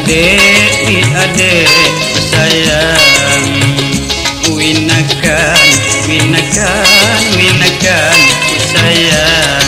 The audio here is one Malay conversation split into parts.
adik sayang, winakan sayang.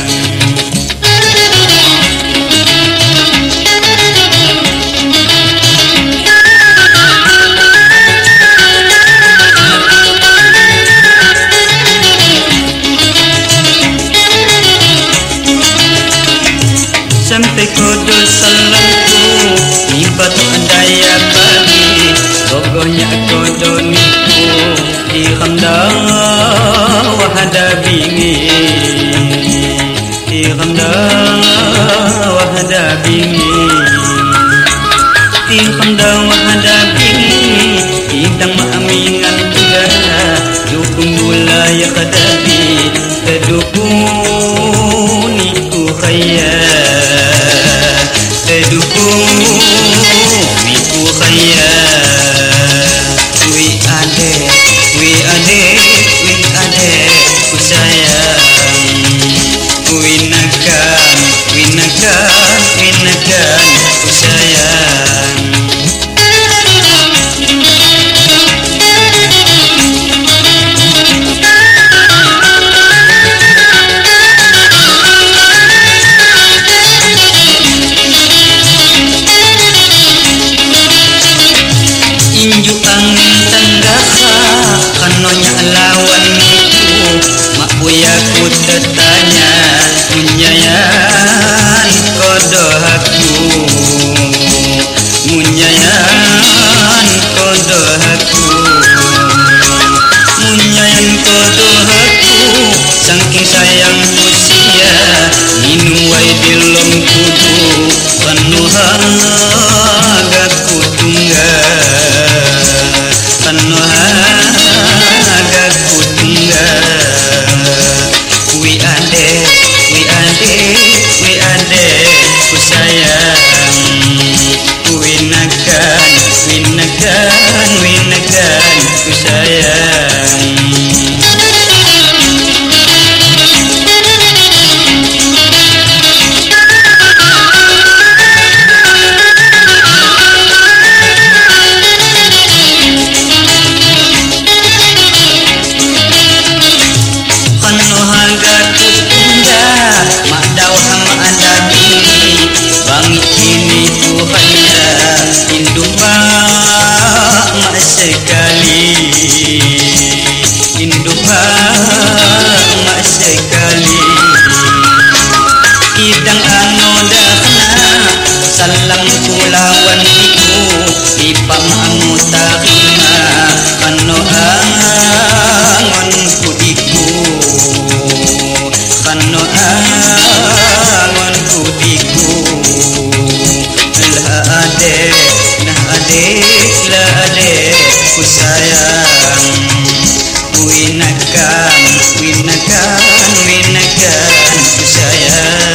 Sampai kodol salamku ibat daya bagi pokoknya kodoniku di khamda wahada bingi di khamda wahada bingi di khamda wahada bingi idang maamingan juga dukung bulaya kadabi kedukung niku khaya kedukung niku khaya. Wi ade ku sayang, winakan ku sayang. Inju angin tandaka kanonya lawan niku mak buyaku tetanya munyayan kodohaku munyayan kodohaku saking sayang usia minum wai dilom kudu penuh hagaku tunggal penuh hagaku tunggal. Wi ade ku sayang, winakan ku sayang. Sekali idang anodakna salam kulawan iku ipamamu takima kano angon kudiku kano angon kudiku. La ade ku sayang, winakan ku sayang.